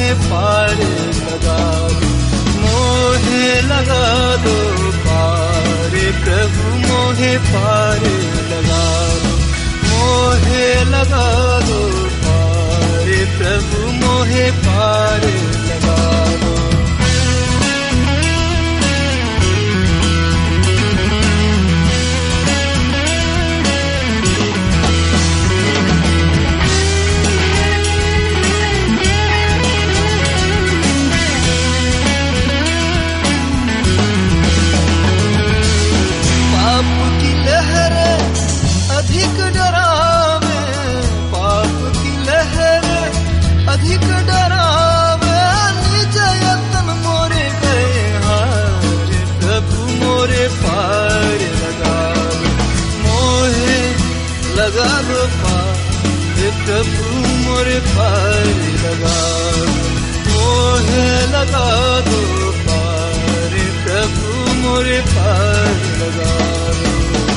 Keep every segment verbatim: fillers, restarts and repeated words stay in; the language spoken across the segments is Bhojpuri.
मोहे पार लगा दो, मोहे लगा दो पार, प्रभु मोहे पार लगा दो, मोहे लगा दो पार, प्रभु मोहे पार लगा दो। अधिक डरावे, पाप की लहर अधिक डरावे, निज यत्न मोरे गए हार, प्रभु मोरे पार लगा दो, मोहे लगा दो पार, प्रभु मोरे पार लगा दो, मोहे लगा दो पार, प्रभु मोरे पार लगा दो।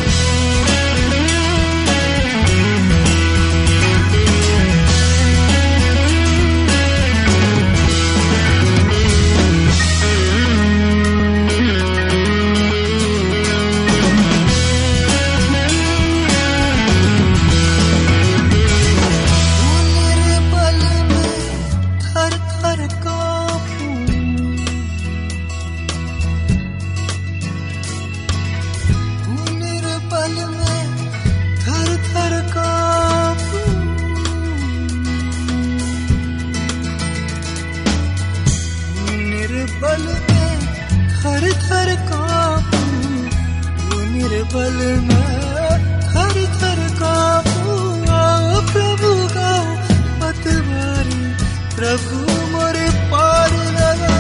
निर्बल में थर थर कांपूं, निर्बल में थर थर कांपूं, आओ प्रभु गाओ पतवारी, प्रभु मोरे पार लगा।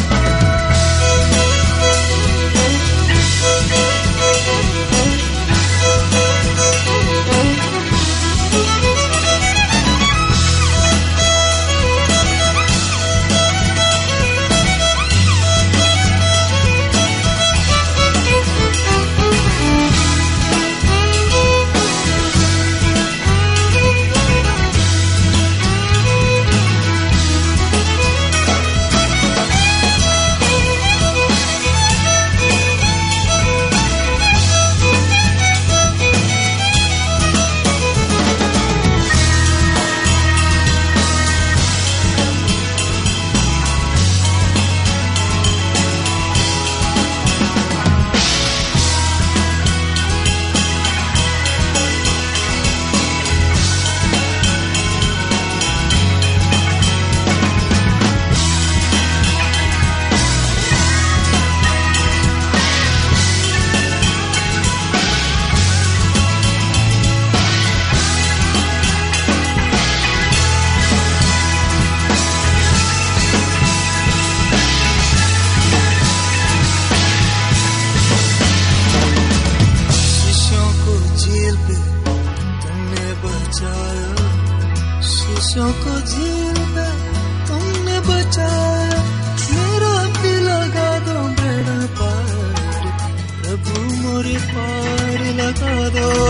शीशों को झील में तुमने बचाया, मेरा भी लगा दो बेड़ा पार, प्रभु मोरे पार लगा दो।